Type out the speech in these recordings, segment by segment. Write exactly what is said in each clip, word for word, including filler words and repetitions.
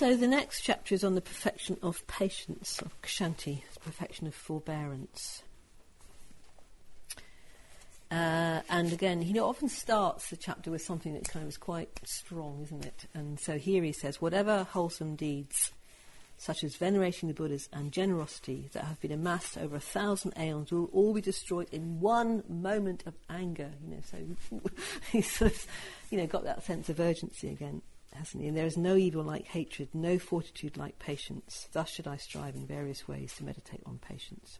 So the next chapter is on the perfection of patience, of kshanti, perfection of forbearance. Uh, and again, he often starts the chapter with something that kind of is quite strong, isn't it? And so here he says, whatever wholesome deeds, such as venerating the Buddhas and generosity, that have been amassed over a thousand aeons, will all be destroyed in one moment of anger. You know, so he's sort of, you know, got that sense of urgency again, hasn't he? And there is no evil like hatred, no fortitude like patience. Thus should I strive in various ways to meditate on patience.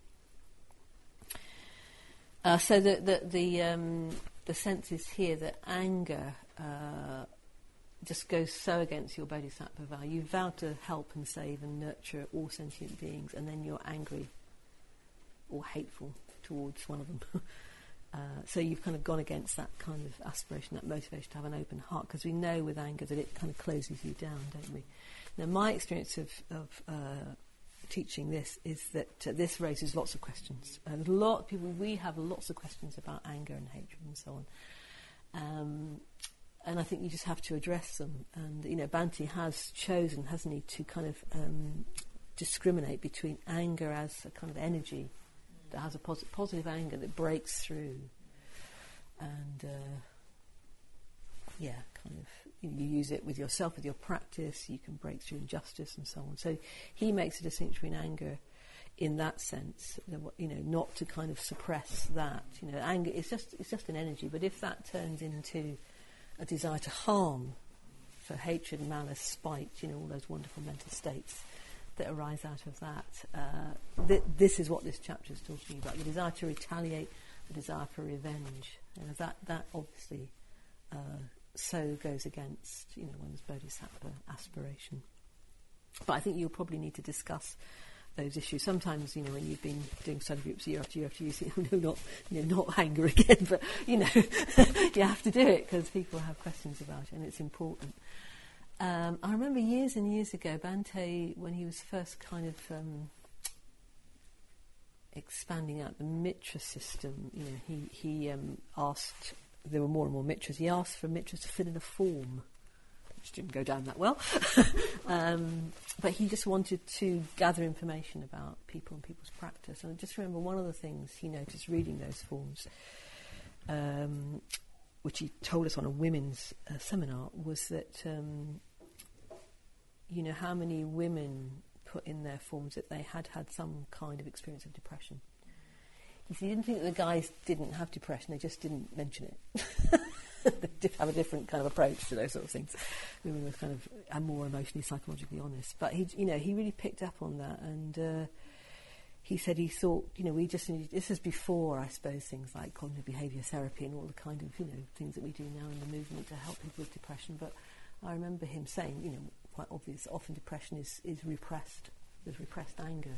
Uh, so the the the, um, the sense is here that anger uh, just goes so against your bodhisattva vow. You vow to help and save and nurture all sentient beings, and then you're angry or hateful towards one of them. uh, so you've kind of gone against that kind of aspiration, that motivation to have an open heart, because we know with anger that it kind of closes you down, don't we? Now, my experience of, of uh, teaching this is that uh, this raises lots of questions. Uh, there's a lot of people, we have lots of questions about anger and hatred and so on. Um, and I think you just have to address them. And, you know, Bhante has chosen, hasn't he, to kind of um, discriminate between anger as a kind of energy that has a posi- positive anger that breaks through. And, uh, yeah, kind of, you use it with yourself, with your practice, you can break through injustice and so on. So he makes a distinction between anger in that sense, you know, not to kind of suppress that. You know, anger is just it's just an energy, but if that turns into a desire to harm, for hatred, malice, spite, you know, all those wonderful mental states that arise out of that, uh, th- this is what this chapter is talking about, the desire to retaliate, the desire for revenge. And that, that obviously uh, so goes against, you know, one's bodhisattva aspiration. But I think you'll probably need to discuss those issues. Sometimes, you know, when you've been doing study groups year after year after year, you think, oh, no, not, you know, not anger again, but, you know, you have to do it because people have questions about it and it's important. Um, I remember years and years ago, Bhante, when he was first kind of um, expanding out the mitra system, you know, he, he um, asked, there were more and more mitras, he asked for mitras to fill in a form, which didn't go down that well. um, but he just wanted to gather information about people and people's practice. And I just remember one of the things he noticed reading those forms, um, which he told us on a women's uh, seminar, was that, um, you know, how many women put in their forms that they had had some kind of experience of depression. He said he didn't think that the guys didn't have depression, they just didn't mention it. They did have a different kind of approach to those sort of things. Women were kind of are more emotionally, psychologically honest. But he, you know, he really picked up on that, and uh, he said he thought, you know, we just needed, this is before, I suppose, things like cognitive behaviour therapy and all the kind of, you know, things that we do now in the movement to help people with depression. But I remember him saying, you know, quite obvious, often depression is, is repressed. There's repressed anger.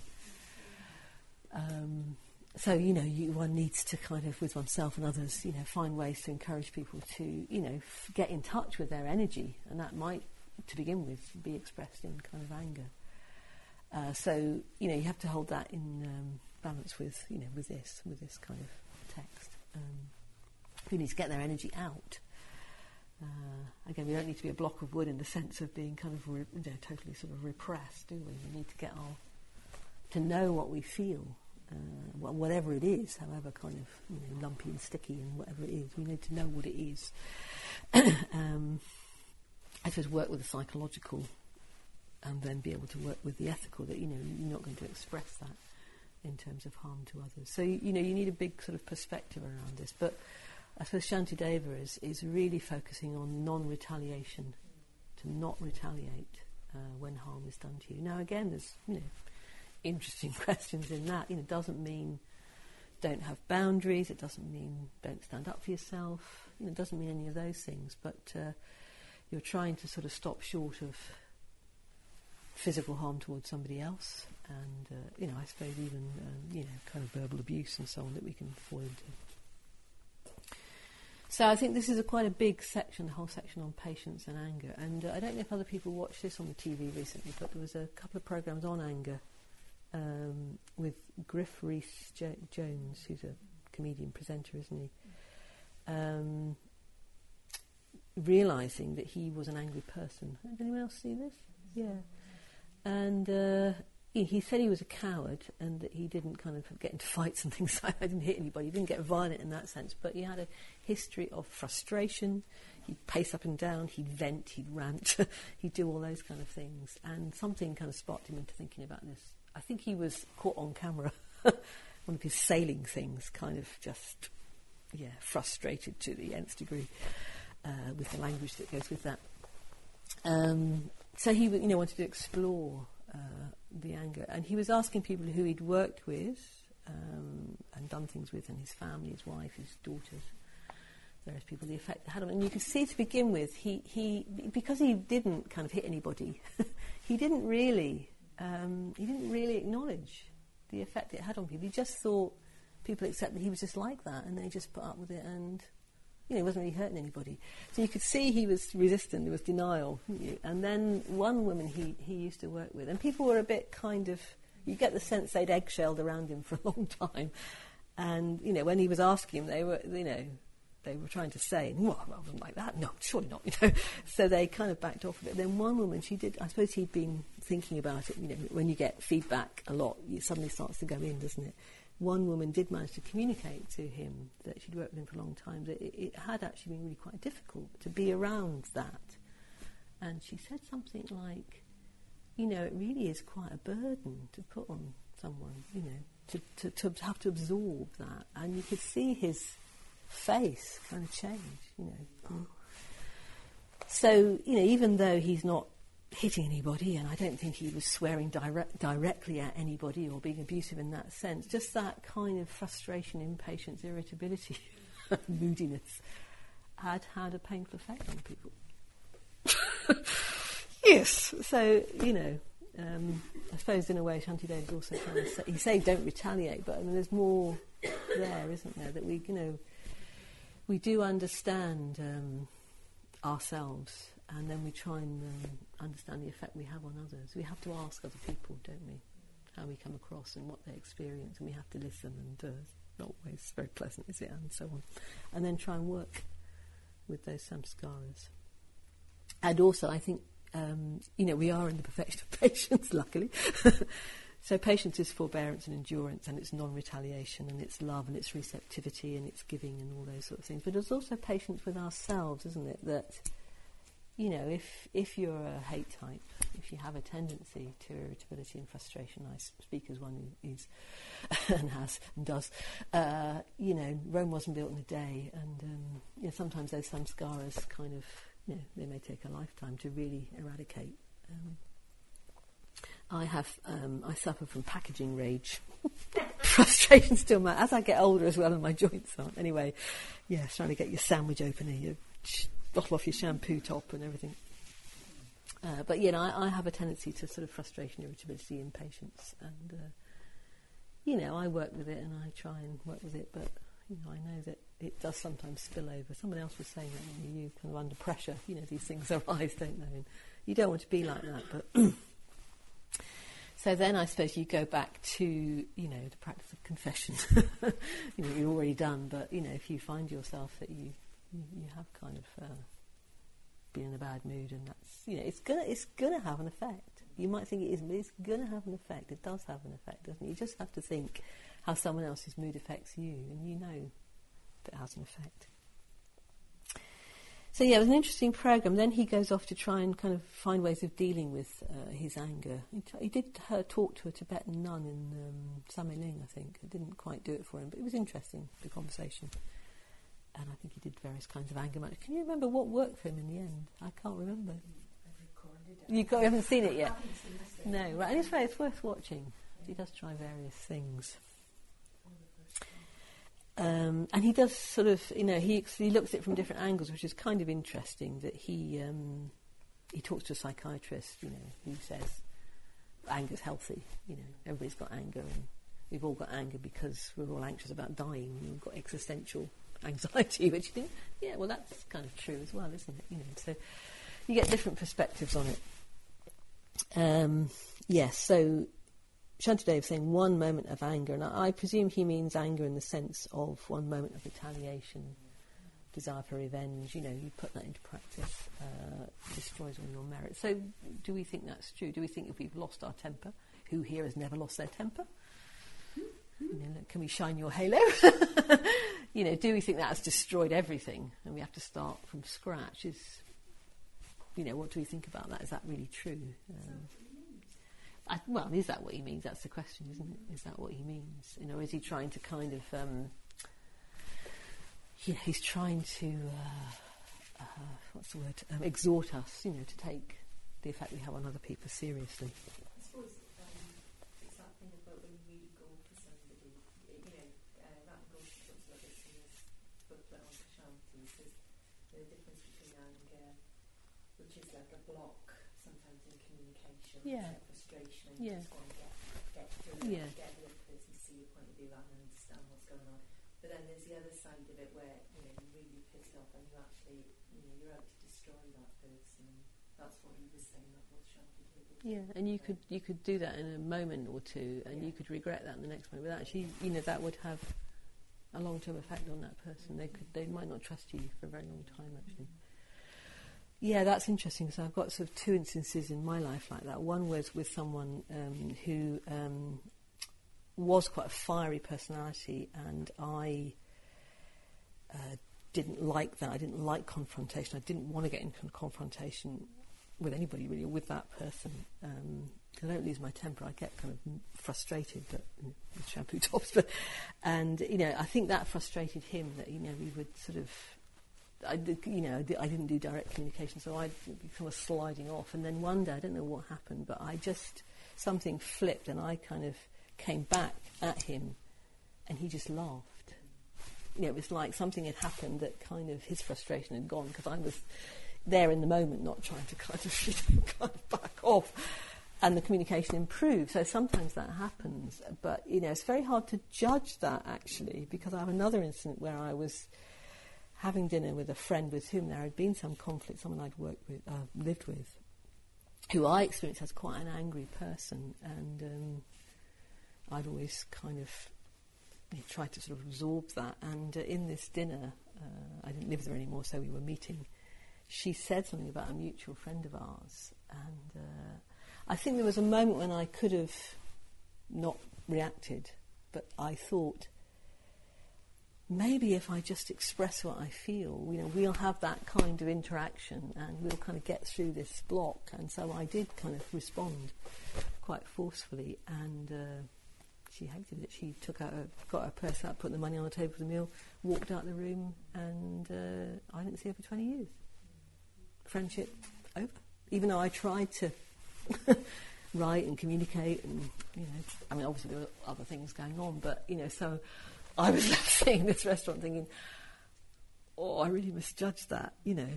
Um, So, you know, you, one needs to kind of, with oneself and others, you know, find ways to encourage people to, you know, f- get in touch with their energy. And that might, to begin with, be expressed in kind of anger. Uh, so, you know, you have to hold that in um, balance with, you know, with this, with this kind of text. Um, you need to get their energy out. Uh, again, we don't need to be a block of wood in the sense of being kind of, re- you know, totally sort of repressed, do we? We need to get our, to know what we feel. Uh, whatever it is, however kind of, you know, lumpy and sticky and whatever it is, we need to know what it is. um, I suppose work with the psychological and then be able to work with the ethical, that, you know, you're not going to express that in terms of harm to others. So, you, you know, you need a big sort of perspective around this. But I suppose Shantideva is, is really focusing on non-retaliation, to not retaliate uh, when harm is done to you. Now, again, there's, you know, interesting questions in that. You know, it doesn't mean don't have boundaries, it doesn't mean don't stand up for yourself, you know, it doesn't mean any of those things, but uh, you're trying to sort of stop short of physical harm towards somebody else, and uh, you know, I suppose even um, you know, kind of verbal abuse and so on that we can fall into. So I think this is a quite a big section, the whole section on patience and anger. And uh, I don't know if other people watched this on the T V recently, but there was a couple of programmes on anger Um, with Griff Rhys jo- Jones, who's a comedian presenter, isn't he? Um, realising that he was an angry person. Did anyone else see this? yeah. And uh, he, he said he was a coward and that he didn't kind of get into fights and things like that. I didn't hit anybody. He didn't get violent in that sense. But he had a history of frustration. He'd pace up and down. He'd vent. He'd rant. He'd do all those kind of things. And something kind of sparked him into thinking about this. I think he was caught on camera. One of his sailing things kind of just, yeah, frustrated to the nth degree uh, with the language that goes with that. Um, so he, you know, wanted to explore uh, the anger, and he was asking people who he'd worked with um, and done things with, and his family, his wife, his daughters, various people, the effect it had on him. And you could see to begin with, he, he because he didn't kind of hit anybody, he didn't really, um, he didn't really acknowledge the effect it had on people. He just thought people accepted he was just like that, and they just put up with it, and you know, he wasn't really hurting anybody. So you could see he was resistant, there was denial. And then one woman he, he used to work with, and people were a bit kind of, you get the sense they'd eggshelled around him for a long time. And, you know, when he was asking them, they were, you know, they were trying to say, well, I wasn't like that. No, surely not, you know. So they kind of backed off a bit. Then one woman, she did, I suppose he'd been thinking about it, you know, when you get feedback a lot, it suddenly starts to go in, doesn't it? One woman did manage to communicate to him that she'd worked with him for a long time, that it, it had actually been really quite difficult to be around that. And she said something like, you know, it really is quite a burden to put on someone, you know, to, to, to have to absorb that. And you could see his face kind of change, you know. So, you know, even though he's not hitting anybody, and I don't think he was swearing direct, directly at anybody or being abusive in that sense, just that kind of frustration, impatience, irritability, moodiness had had a painful effect on people. Yes. So, you know, um, I suppose in a way Shantidev is also trying to say, he's saying don't retaliate, but I mean there's more there, isn't there, that we, you know, we do understand um, ourselves, and then we try and um, understand the effect we have on others. We have to ask other people, don't we, how we come across and what they experience, and we have to listen, and uh, it's not always very pleasant, is it, and so on. And then try and work with those samskaras. And also, I think, um, you know, we are in the perfection of patience, luckily. So patience is forbearance and endurance, and it's non-retaliation, and it's love, and it's receptivity, and it's giving, and all those sort of things. But there's also patience with ourselves, isn't it, that, you know, if if you're a hate type, if you have a tendency to irritability and frustration, I speak as one who is and has and does, uh, you know, Rome wasn't built in a day, and um, you know, sometimes those samskaras kind of, you know, they may take a lifetime to really eradicate. Um, I have, um, I suffer from packaging rage. Frustration still, my, as I get older as well, and my joints aren't. Anyway, yeah, trying to get your sandwich opener, your sh- bottle off your shampoo top and everything. Uh, but, you know, I, I have a tendency to sort of frustration, irritability, impatience. And, uh, you know, I work with it and I try and work with it, but, you know, I know that it does sometimes spill over. Someone else was saying that when you kind of under pressure, you know, these things arise, don't they? And you don't want to be like that, but... So then I suppose you go back to, you know, the practice of confession. You know, you've already done, but, you know, if you find yourself that you you, you have kind of uh, been in a bad mood, and that's, you know, it's gonna it's gonna have an effect. You might think it isn't, but it's gonna have an effect. It does have an effect, doesn't it? You just have to think how someone else's mood affects you, and you know that it has an effect. So yeah, it was an interesting program. Then he goes off to try and kind of find ways of dealing with uh, his anger. He, t- he did uh, talk to a Tibetan nun in um, Sameling, I think. It didn't quite do it for him, but it was interesting, the conversation. And I think he did various kinds of anger management. Can you remember what worked for him in the end? I can't remember. You, got, you haven't seen it yet? No, right. And it's, it's worth watching. He does try various things. Um, and he does sort of, you know, he he looks at it from different angles, which is kind of interesting. That he um, he talks to a psychiatrist, you know, who says anger's healthy. You know, everybody's got anger, and we've all got anger because we're all anxious about dying. We've got existential anxiety, which you think, yeah, well, that's kind of true as well, isn't it? You know, so you get different perspectives on it. Um, yes, so. Shantidev saying one moment of anger, and I, I presume he means anger in the sense of one moment of retaliation, desire for revenge. You know, you put that into practice. Uh, uh, destroys all your merit. So do we think that's true? Do we think if we've lost our temper, who here has never lost their temper? You know, look, can we shine your halo? You know, do we think that has destroyed everything and we have to start from scratch? Is, you know, what do we think about that? Is that really true? Um, I, well, is that what he means? That's the question, isn't it? Is that what he means? You know, is he trying to kind of, um, you know, he's trying to, uh, uh, what's the word, um, exhort us, you know, to take the effect we have on other people seriously. I suppose um, it's that thing about when you really go for somebody, you know, uh, that goes to talks about this in this booklet on Kashanti, says the difference between anger, which is like a block sometimes in communication, Yeah. like frustration, and Yeah. you just want to get, get through Yeah. it, get the other person to see your point of view and understand what's going on. But then there's the other side of it where, you know, you're really pissed off and you actually, you know, you're out to destroy that person. That's what he was saying, that's what Shanti did. Yeah, and you could you could do that in a moment or two, and Yeah. you could regret that in the next moment. But actually, you know, that would have a long-term effect on that person. They could they might not trust you for a very long time, actually. Yeah, that's interesting. So I've got sort of two instances in my life like that. One was with someone um, who um, was quite a fiery personality, and I uh, didn't like that. I didn't like confrontation. I didn't want to get into confrontation with anybody really, or with that person. Um, I don't lose my temper. I get kind of frustrated, but you know, with shampoo tops. But and you know, I think that frustrated him. That you know, we would sort of. I did, you know, I didn't do direct communication, so I'd be kind of sliding off. And then one day, I don't know what happened, but I just, something flipped and I kind of came back at him and he just laughed. You know, it was like something had happened that kind of, his frustration had gone because I was there in the moment, not trying to kind of, you know, kind of back off. And the communication improved. So sometimes that happens. But, you know, it's very hard to judge that, actually, because I have another incident where I was having dinner with a friend with whom there had been some conflict, someone I'd worked with, uh, lived with, who I experienced as quite an angry person, and um, I'd always kind of you know, tried to sort of absorb that. And uh, in this dinner, uh, I didn't live there anymore, so we were meeting. She said something about a mutual friend of ours, and uh, I think there was a moment when I could have not reacted, but I thought, maybe if I just express what I feel, you know, we'll have that kind of interaction and we'll kind of get through this block. And so I did kind of respond quite forcefully, and uh, she hated it. She took out, her, got her purse out, put the money on the table for the meal, walked out the room, and uh, I didn't see her for twenty years. Friendship over. Even though I tried to write and communicate, and you know, I mean, obviously there were other things going on, but you know, so. I was left seeing this restaurant thinking, oh, I really misjudged that, you know.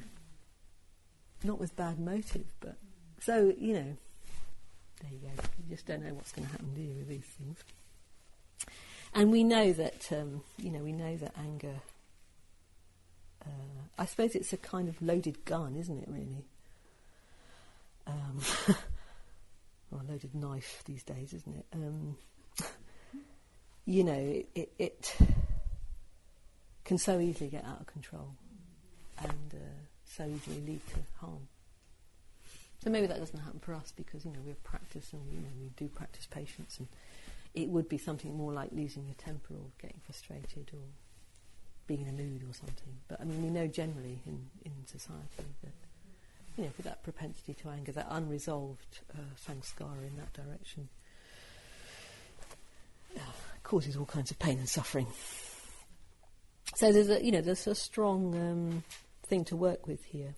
Not with bad motive, but... So, you know, there you go. You just don't know what's going to happen, do you, with these things. And we know that, um, you know, we know that anger... Uh, I suppose it's a kind of loaded gun, isn't it, really? Um, or a loaded knife these days, isn't it? Um... You know, it, it, it can so easily get out of control and uh, so easily lead to harm. So maybe that doesn't happen for us because, you know, we're practiced and, you know, we do practice patience, and it would be something more like losing your temper or getting frustrated or being in a mood or something. But, I mean, we know generally in, in society that, you know, with that propensity to anger, that unresolved uh, samskara in that direction, uh, causes all kinds of pain and suffering. So there's a, you know, there's a strong um, thing to work with here.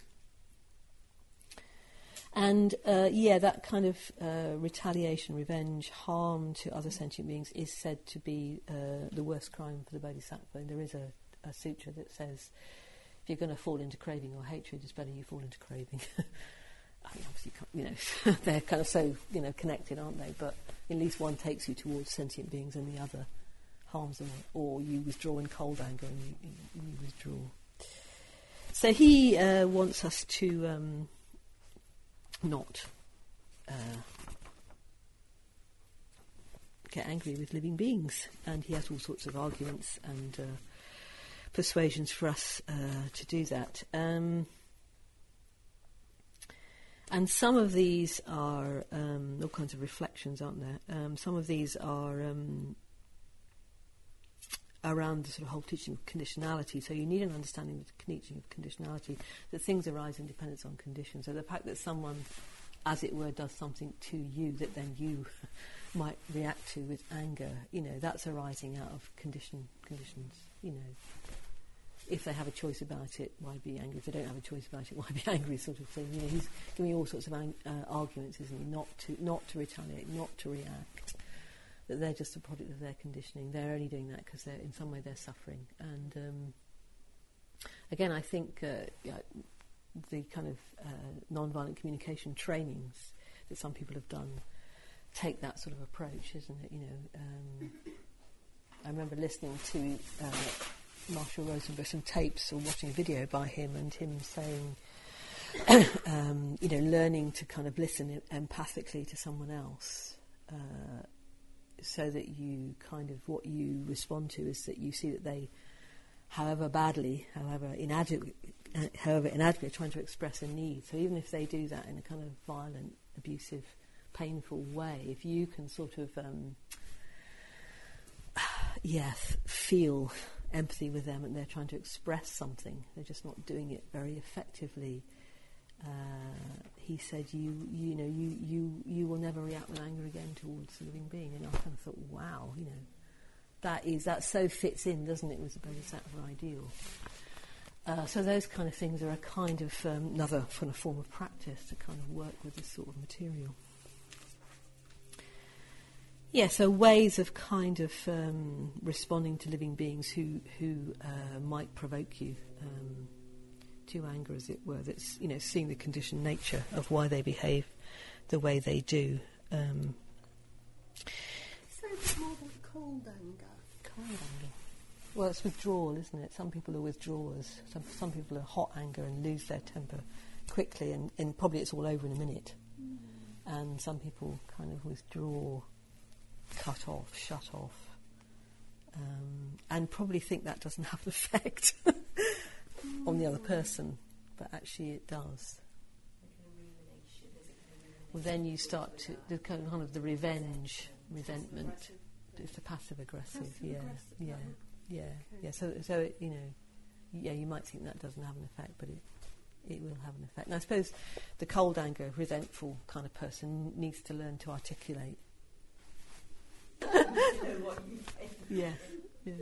And uh, yeah, that kind of uh, retaliation, revenge, harm to other sentient beings is said to be uh, the worst crime for the bodhisattva. And there is a, a sutra that says, if you're going to fall into craving or hatred, it's better you fall into craving. I mean, obviously, you know, they're kind of so, you know, connected, aren't they? But at least one takes you towards sentient beings and the other harms them, or you withdraw in cold anger and you, you, you withdraw. So he uh, wants us to um, not uh, get angry with living beings, and he has all sorts of arguments and uh, persuasions for us uh, to do that. Um, and some of these are um, all kinds of reflections, aren't there? Um, some of these are um, around the sort of whole teaching of conditionality. So you need an understanding of the teaching of conditionality, that things arise in dependence on conditions. So the fact that someone, as it were, does something to you that then you might react to with anger, you know, that's arising out of condition conditions, you know. If they have a choice about it, why be angry? If they don't have a choice about it, why be angry? Sort of thing. You know, he's giving me all sorts of ang- uh, arguments, isn't he? Not to, not to retaliate, not to react. That they're just a product of their conditioning. They're only doing that because they're in some way they're suffering. And um, again, I think uh, yeah, the kind of uh, non-violent communication trainings that some people have done take that sort of approach, isn't it? You know, um, I remember listening to. Uh, Marshall Rosenberg, some tapes or watching a video by him, and him saying, um, you know, learning to kind of listen empathically to someone else, uh, so that you kind of, what you respond to is that you see that they, however badly, however inadequate, uh, however inadequately, are trying to express a need. So even if they do that in a kind of violent, abusive, painful way, if you can sort of, um, yes, feel empathy with them, and they're trying to express something, they're just not doing it very effectively. Uh, he said, "You, you know, you, you, you will never react with anger again towards a living being." And I kind of thought, "Wow, you know, that is that so fits in, doesn't it, with the Bodhisattva ideal?" Uh, so those kind of things are a kind of um, another kind of form of practice to kind of work with this sort of material. Yeah, so ways of kind of um, responding to living beings who who uh, might provoke you um, to anger, as it were. That's, you know, seeing the conditioned nature of why they behave the way they do. Um, so it's more than cold anger. Cold anger. Well, it's withdrawal, isn't it? Some people are withdrawers. Some some people are hot anger and lose their temper quickly, and, and probably it's all over in a minute. Mm. And some people kind of withdraw, cut off, shut off, um, and probably think that doesn't have an effect on the other person, but actually it does. Well, then you start to the kind of, kind of the revenge, resentment. It's the passive aggressive, yeah, yeah, yeah, yeah. So, so it, you know, yeah, you might think that doesn't have an effect, but it it will have an effect. And I suppose the cold anger, resentful kind of person needs to learn to articulate. Yeah, yeah.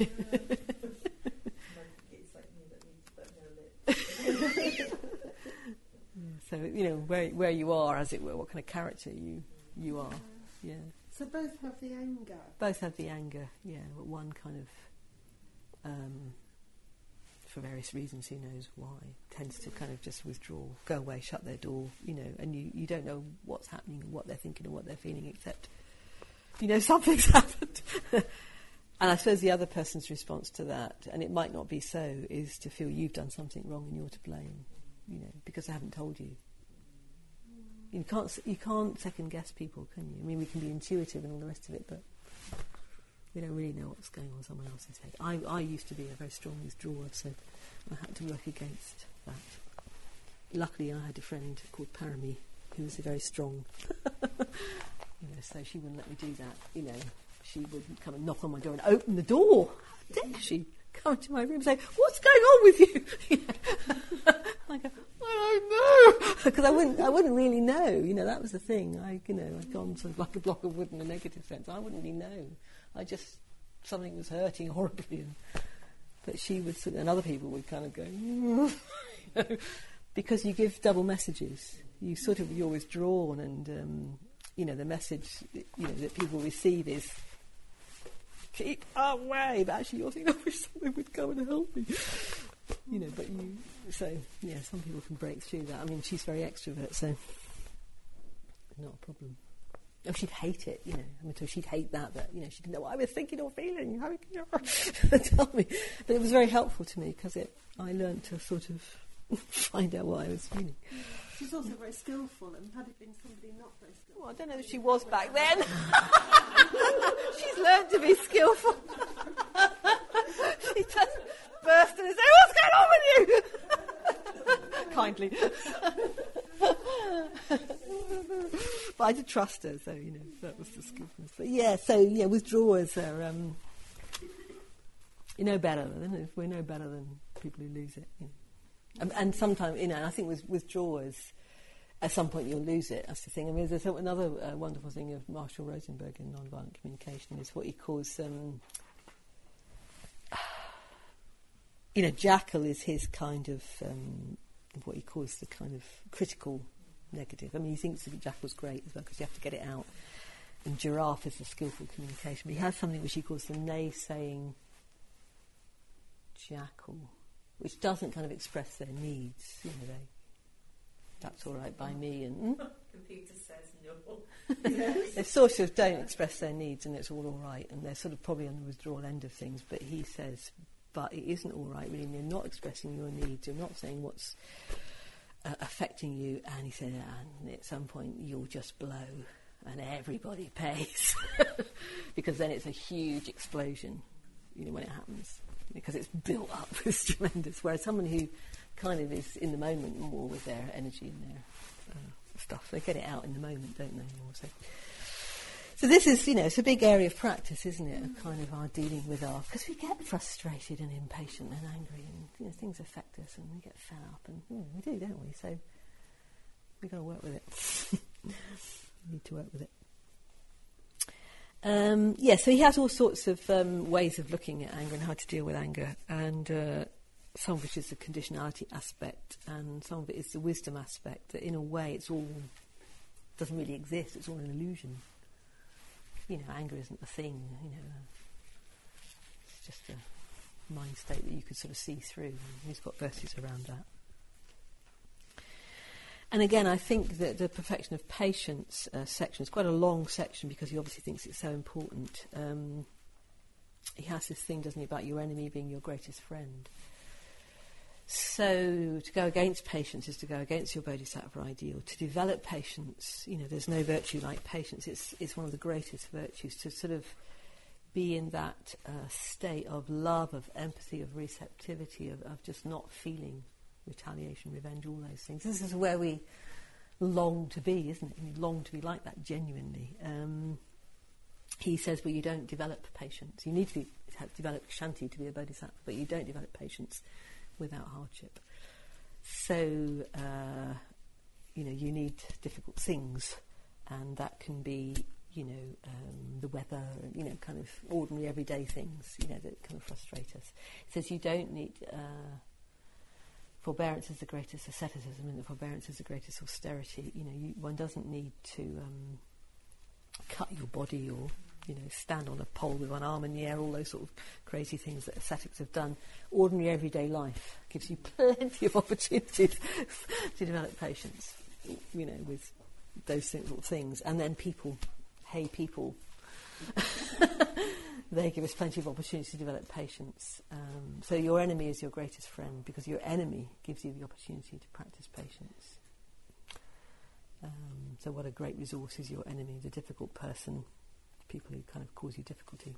Yeah, so, you know, where where you are, as it were, what kind of character you you are. Yeah. So both have the anger. Both have the anger. Yeah, but one kind of, um, for various reasons, who knows why, tends to kind of just withdraw, go away, shut their door. You know, and you, you don't know what's happening, what they're thinking, or what they're feeling, except, you know, something's happened. And I suppose the other person's response to that, and it might not be so, is to feel you've done something wrong and you're to blame, you know, because I haven't told you. You can't you can't second guess people, can you? I mean, we can be intuitive and all the rest of it, but we don't really know what's going on in someone else's head. I, I used to be a very strong withdrawer, so I had to work against that. Luckily, I had a friend called Parami who was a very strong. You know, so she wouldn't let me do that. You know, she would come and knock on my door and open the door. How dare she come into my room and say, "What's going on with you?" You know? I go, "I don't know," because I wouldn't. I wouldn't really know. You know, that was the thing. I, you know, I'd gone sort of like a block of wood in a negative sense. I wouldn't really know. I just something was hurting horribly, and, but she would, and other people would kind of go, you know, because you give double messages. You sort of you're withdrawn and. Um, You know, the message, you know, that people receive is keep away, but actually you're thinking, I wish something would come and help me. You know, but you, so, yeah, some people can break through that. I mean, she's very extrovert, so not a problem. Oh, she'd hate it, you know. I mean, so she'd hate that, that, you know, she didn't know what I was thinking or feeling. How could you tell me? But it was very helpful to me because it, I learned to sort of find out what I was feeling. She's also very skillful, and had it been somebody not very skillful... Well, I don't know if she was back then. She's learned to be skillful. She just burst in and said, "What's going on with you?" Kindly. But I did trust her, so, you know, that was the skillfulness. But yeah, so, yeah, withdrawers are, um, you know better than, we know better than people who lose it, you know. And, and sometimes, you know, and I think with withdrawers, at some point you'll lose it. That's the thing. I mean, there's another uh, wonderful thing of Marshall Rosenberg in nonviolent communication is what he calls, um, you know, Jackal is his kind of um, what he calls the kind of critical negative. I mean, he thinks that Jackal's great as well because you have to get it out. And Giraffe is the skillful communication. But he has something which he calls the naysaying Jackal, which doesn't kind of express their needs. You know, they that's all right by me, and mm? Computer says no. Yes. They sort of don't express their needs, and it's all all right, and they're sort of probably on the withdrawal end of things. But he says, but it isn't all right, really. You're not expressing your needs. You're not saying what's uh, affecting you. And he said, and at some point you'll just blow, and everybody pays, because then it's a huge explosion. You know when it happens, because it's built up. It's tremendous. Whereas someone who kind of is in the moment more with their energy and their uh, stuff, they get it out in the moment, don't they? More so. So this is, you know, it's a big area of practice, isn't it? Of kind of our dealing with our, because we get frustrated and impatient and angry, and you know things affect us, and we get fed up, and you know, we do, don't we? So we've got to work with it. We need to work with it. Um, yeah, so he has all sorts of um, ways of looking at anger and how to deal with anger, and uh, some of which is the conditionality aspect, and some of it is the wisdom aspect, that in a way it's all, doesn't really exist, it's all an illusion. You know, anger isn't a thing, you know, it's just a mind state that you could sort of see through, and he's got verses around that. And again, I think that the perfection of patience uh, section is quite a long section because he obviously thinks it's so important. Um, he has this thing, doesn't he, about your enemy being your greatest friend. So to go against patience is to go against your bodhisattva ideal. To develop patience, you know, there's no virtue like patience. It's it's one of the greatest virtues, to sort of be in that uh, state of love, of empathy, of receptivity, of, of just not feeling retaliation, revenge, all those things. This is where we long to be, isn't it? We long to be like that genuinely. Um, he says, well, you don't develop patience. You need to be, have develop Shanti to be a bodhisattva, but you don't develop patience without hardship. So, uh, you know, you need difficult things, and that can be, you know, um, the weather, you know, kind of ordinary everyday things, you know, that kind of frustrate us. He says you don't need... Uh, forbearance is the greatest asceticism, and the forbearance is the greatest austerity. You know, you, one doesn't need to um, cut your body or, you know, stand on a pole with one arm in the air, all those sort of crazy things that ascetics have done. Ordinary everyday life gives you plenty of opportunities to develop patience, you know, with those sort of things. And then people, hey people, they give us plenty of opportunity to develop patience. Um, so your enemy is your greatest friend, because your enemy gives you the opportunity to practice patience. Um, so what a great resource is your enemy, the difficult person, people who kind of cause you difficulty.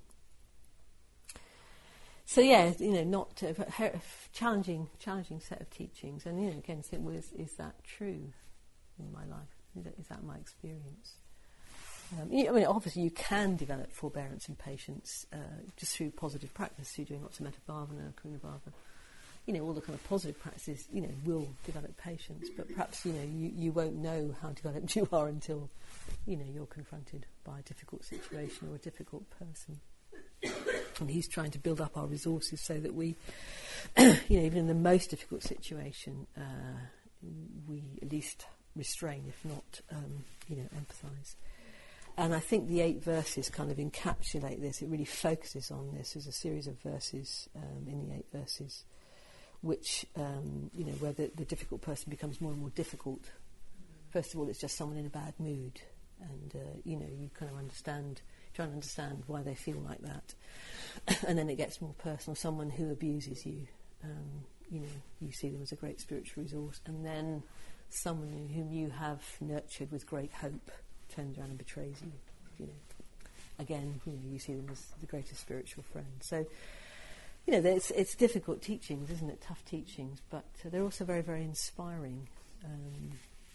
So yeah, you know, not uh, her, challenging, challenging set of teachings, and you know, again, so was, is that true in my life? Is that, is that my experience? Um, I mean, obviously you can develop forbearance and patience uh, just through positive practice, through doing lots of metta bhavana, karuna bhavana. You know, all the kind of positive practices, you know, will develop patience, but perhaps, you know, you, you won't know how developed you are until, you know, you're confronted by a difficult situation or a difficult person. And he's trying to build up our resources so that we, you know, even in the most difficult situation, uh, we at least restrain, if not, um, you know, empathise. And I think the eight verses kind of encapsulate this. It really focuses on this. There's a series of verses um, in the eight verses, which, um, you know, where the, the difficult person becomes more and more difficult. First of all, it's just someone in a bad mood. And, uh, you know, you kind of understand, try and understand why they feel like that. And then it gets more personal. Someone who abuses you, um, you know, you see them as a great spiritual resource. And then someone whom you have nurtured with great hope turns around and betrays you, you know. Again, you know, you see them as the greatest spiritual friend. So, you know, it's, it's difficult teachings, isn't it? Tough teachings, but uh, they're also very, very inspiring. Um, you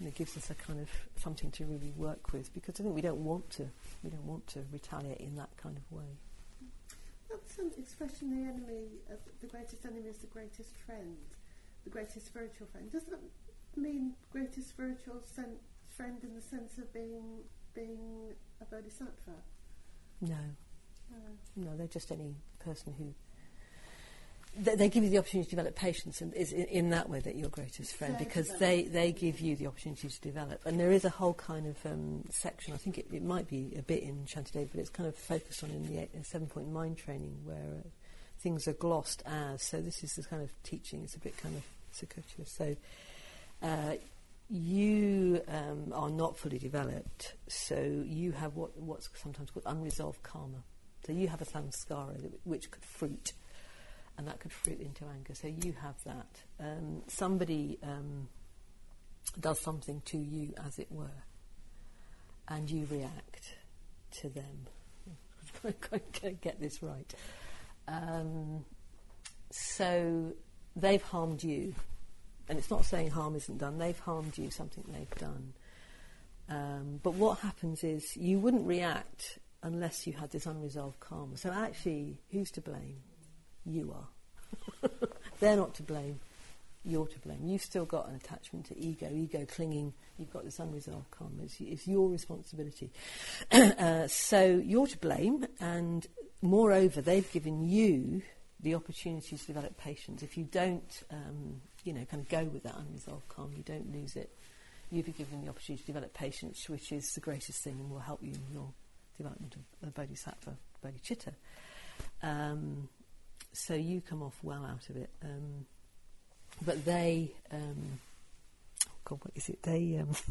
know, gives us a kind of something to really work with, because I think we don't want to we don't want to retaliate in that kind of way. That's an expression, the enemy, uh, the greatest enemy is the greatest friend, the greatest spiritual friend. Does that mean greatest spiritual sen- friend in the sense of being being a bodhisattva? No. No. No, they're just any person who... They, they give you the opportunity to develop patience, and is in, in that way that you're greatest friend, Yeah, because exactly. they, they give you the opportunity to develop. And there is a whole kind of um, section, I think it, it might be a bit in Shantideva, but it's kind of focused on in the eight, uh, seven-point mind training, where uh, things are glossed as. So this is the kind of teaching, it's a bit kind of circuitous. So uh, you um, are not fully developed, so you have what what's sometimes called unresolved karma. So you have a samskara that, which could fruit, and that could fruit into anger. So you have that. Um, somebody um, does something to you, as it were, and you react to them. I'm going to get this right. Um, so they've harmed you, and it's not saying harm isn't done. They've harmed you, something they've done. Um, but what happens is you wouldn't react unless you had this unresolved karma. So actually, who's to blame? You are. They're not to blame. You're to blame. You've still got an attachment to ego, ego clinging. You've got this unresolved karma. It's, it's your responsibility. uh, so you're to blame, and moreover, they've given you the opportunity to develop patience. If you don't, um, you know, kind of go with that unresolved karma, you don't lose it. You've been given the opportunity to develop patience, which is the greatest thing and will help you in your development of a bodhisattva, bodhicitta. Um, so you come off well out of it. Um, but they, um, oh God, what is it? They um,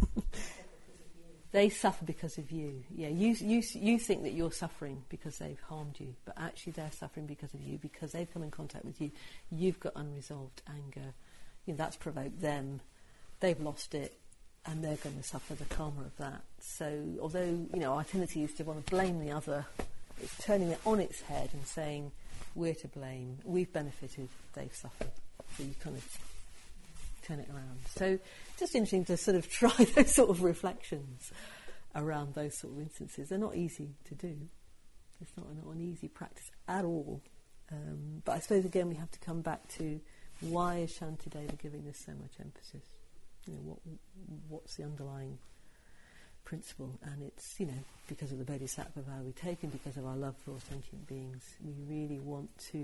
they suffer because of you. Yeah, you you you think that you're suffering because they've harmed you, but actually they're suffering because of you, because they've come in contact with you. You've got unresolved anger. You know, that's provoked them. They've lost it, and they're going to suffer the karma of that. So, although, you know, our tendency is to want to blame the other, it's turning it on its head and saying, we're to blame, we've benefited, they've suffered. So you kind of turn it around. So, just interesting to sort of try those sort of reflections around those sort of instances. They're not easy to do. It's not, not an easy practice at all. Um, but I suppose, again, we have to come back to, why is Shantideva giving this so much emphasis? You know, what what's the underlying principle? And it's, you know, because of the bodhisattva vow we take, and because of our love for all sentient beings, we really want to,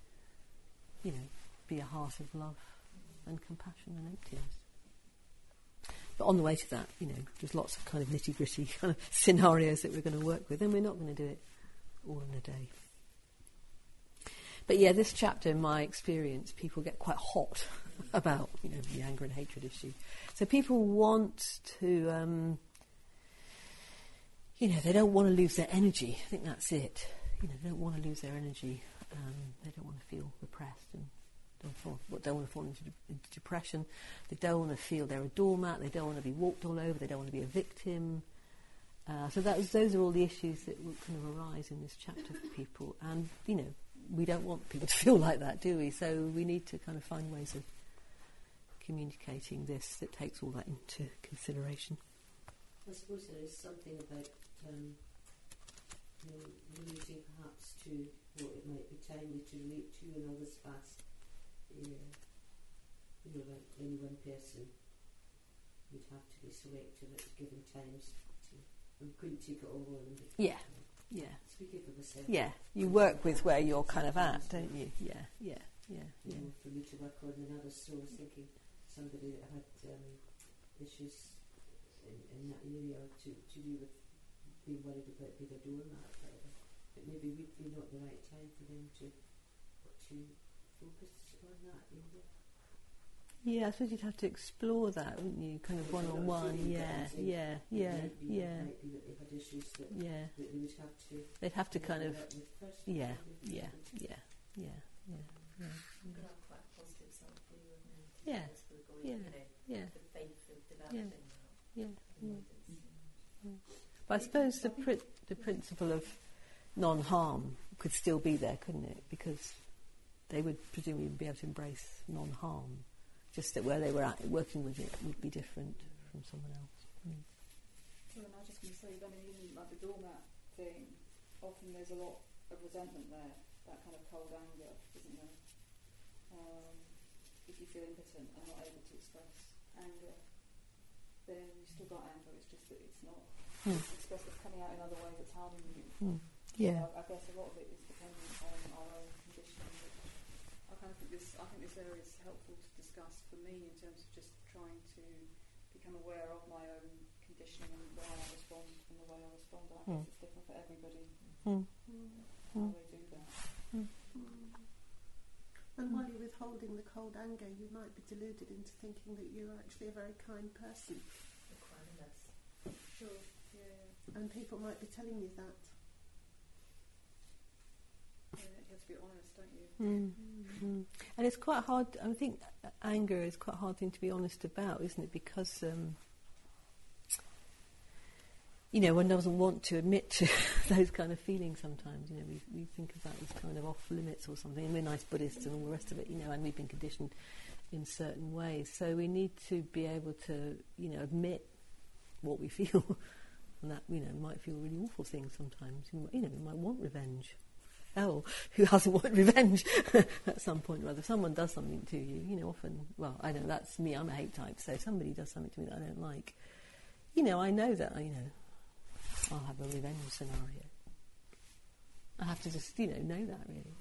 you know, be a heart of love and compassion and emptiness. But on the way to that, you know, there's lots of kind of nitty-gritty kind of scenarios that we're going to work with, and we're not going to do it all in a day. But yeah, this chapter, in my experience, people get quite hot about, you know, the anger and hatred issue. So people want to, um, you know, they don't want to lose their energy. I think that's it. You know, they don't want to lose their energy. Um, they don't want to feel repressed and don't, fall, don't want to fall into, de- into depression. They don't want to feel they're a doormat. They don't want to be walked all over. They don't want to be a victim. Uh, so that was, those are all the issues that will kind of arise in this chapter for people. And, you know, we don't want people to feel like that, do we? So we need to kind of find ways of communicating this that takes all that into consideration. I suppose there is something about um, you know, relating perhaps to what it might be timely to relate to in others fast. Yeah. You know, like any one person would have to be selective at given times. To, and couldn't take it all on. Yeah. Yeah. Speaking for myself. Yeah. You work with where you're kind of at, don't you? Yeah. Yeah. Yeah. You Yeah. know, for me to work on another, so I was thinking somebody that had um, issues in, in that area to, to do with being worried about being a doormat, whatever. But maybe would be not the right time for them to to focus on that area. Yeah, I suppose you'd have to explore that, wouldn't you? Kind of one on one. Yeah, yeah, yeah, It yeah, might be that they had issues that, yeah. that they would have to. They'd have to kind of, work with first, yeah, maybe. yeah, yeah, yeah, yeah, yeah, You can have quite a positive side for you, and then Yeah. just for going, Yeah. you know, yeah, the faith of developing that. yeah, You yeah. know, it's- But I suppose the pri- the principle of non-harm could still be there, couldn't it? Because they would presumably be able to embrace non-harm, just that where they were at working with it would be different. from someone else. Mm. Well, and I was just going to say, I mean, even like the doormat thing, often there's a lot of resentment there, that kind of cold anger, isn't there? Um, if you feel impotent and not able to express anger, then you've still got anger, it's just that it's not Mm. expressed, it's coming out in other ways, it's harming you. Mm. Yeah. So I, I guess a lot of it is dependent on our own conditioning. I kind of think this, I think this area is helpful to discuss for me in terms of just trying to become aware of my own conditioning and why I respond and the way I respond. I guess Mm. it's different for everybody Mm. how Mm. they do that. Mm. And while you're withholding the cold anger, you might be deluded into thinking that you're actually a very kind person. Sure. Yeah, yeah. And people might be telling you that. Yeah, you have to be honest, don't you? Mm. Mm. And it's quite hard, I think anger is quite a hard thing to be honest about, isn't it? Because, um, you know, one doesn't want to admit to those kind of feelings sometimes. You know, we, we think of that as kind of off limits or something, and we're nice Buddhists and all the rest of it, you know, and we've been conditioned in certain ways. So we need to be able to, you know, admit what we feel. And that, you know, might feel really awful things sometimes. You might, you know, we might want revenge. Hell, who hasn't wanted revenge at some point or other? If someone does something to you, you know, often, well, I know that's me, I'm a hate type, so if somebody does something to me that I don't like, you know, I know that, you know, I'll have a revenge scenario. I have to just, you know, know that, really.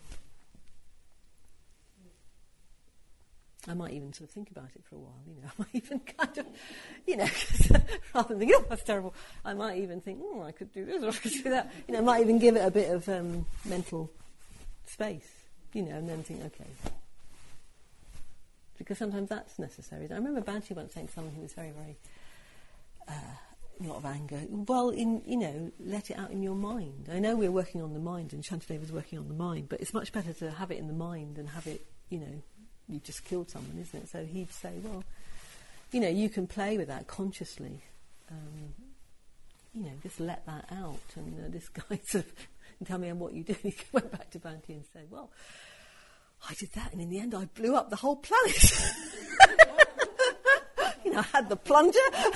I might even sort of think about it for a while, you know, I might even kind of, you know, rather than think, oh, that's terrible, I might even think, oh, I could do this or I could do that, you know, I might even give it a bit of um, mental space, you know, and then think, okay. Because sometimes that's necessary. I remember Banshee once saying to someone who was very, very, uh, a lot of anger, well, in, you know, let it out in your mind. I know we're working on the mind, and Shantideva was working on the mind, but it's much better to have it in the mind than have it, you know, you've just killed someone, isn't it? So he'd say, well, you know, you can play with that consciously. Um, you know, just let that out. And uh, this guy sort of, tell me what you did. He went back to Banti and said, well, I did that, and in the end I blew up the whole planet. You know, I had the plunger.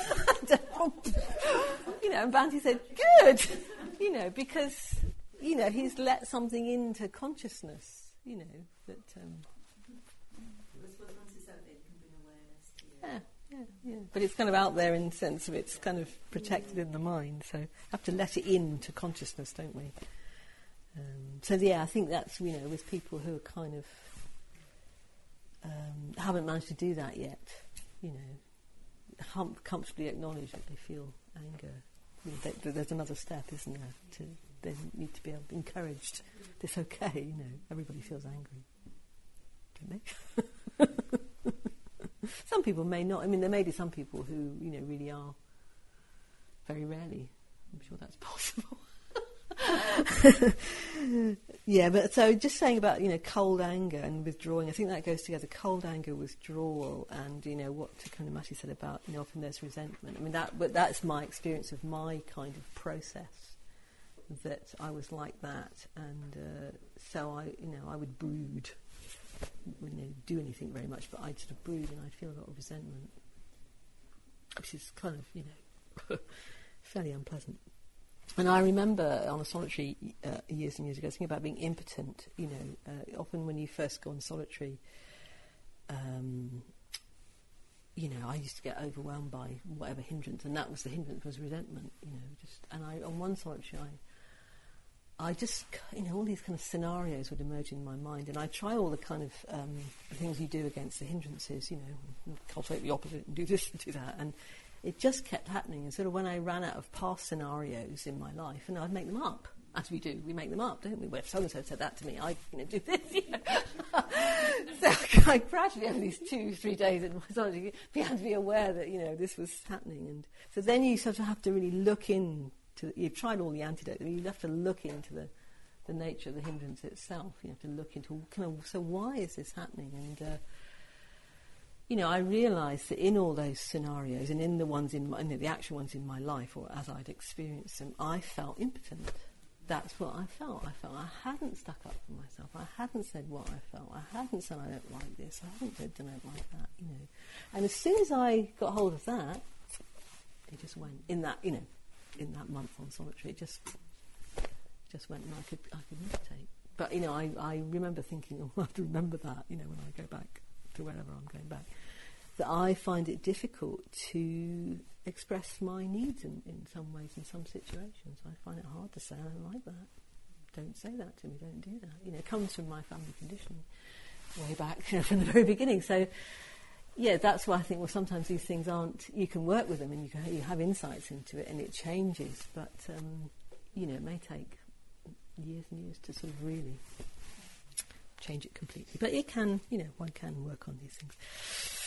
You know, and Banti said, good. You know, because, you know, he's let something into consciousness, you know, that... Um, Yeah, yeah, yeah. But it's kind of out there in the sense of it's kind of protected in the mind, so we have to let it into consciousness, don't we? Um, so yeah, I think that's, you know, with people who are kind of um, haven't managed to do that yet, you know, hum- comfortably acknowledge that they feel anger. You know, they, there's another step, isn't there? To they need to be able, encouraged. It's okay, you know. Everybody feels angry, don't they? Some people may not. I mean, there may be some people who, you know, really are very rarely. I'm sure that's possible. Yeah, but so just saying about, you know, cold anger and withdrawing, I think that goes together. Cold anger, withdrawal, and, you know, what Kanamati said about, you know, often there's resentment. I mean, that, but that's my experience of my kind of process, that I was like that, and uh, so I, you know, I would brood. Wouldn't do anything very much, but I'd sort of brood and I'd feel a lot of resentment, which is kind of, you know, fairly unpleasant. And I remember on a solitary uh, years and years ago thinking about being impotent. You know, uh, often when you first go on solitary, um, you know, I used to get overwhelmed by whatever hindrance, and that was the hindrance was resentment. You know, just and I on one solitary I. I just, you know, all these kind of scenarios would emerge in my mind, and I try all the kind of um, things you do against the hindrances, you know, cultivate the opposite and do this and do that, and it just kept happening. And sort of when I ran out of past scenarios in my life, and I'd make them up, as we do, we make them up, don't we? Well, if so-and-so said that to me, I, you know, do this, you know. So I gradually, over these two, three days in my solitude, began to be aware that, you know, this was happening, and so then you sort of have to really look in. To, you've tried all the antidotes, but you have to look into the, the nature of the hindrance itself. You have to look into, kind of, so why is this happening? And, uh, you know, I realised that in all those scenarios, and in the ones in my, you know, the actual ones in my life, or as I'd experienced them, I felt impotent. That's what I felt. I felt I hadn't stuck up for myself. I hadn't said what I felt. I hadn't said I don't like this. I hadn't said I don't like that, you know. And as soon as I got hold of that, They just went in that, you know, in that month on solitary. It just just went, and I could I could meditate. But you know, I, I remember thinking, oh, I have to remember that. You know, when I go back to wherever I'm going back, that I find it difficult to express my needs in, in some ways, in some situations. I find it hard to say, I don't like that. Don't say that to me. Don't do that. You know, it comes from my family conditioning way back, you know, from the very beginning. So, yeah, that's why I think, well, sometimes these things aren't, you can work with them and you can you have insights into it and it changes, but, um, you know, it may take years and years to sort of really change it completely. But it can, you know, one can work on these things.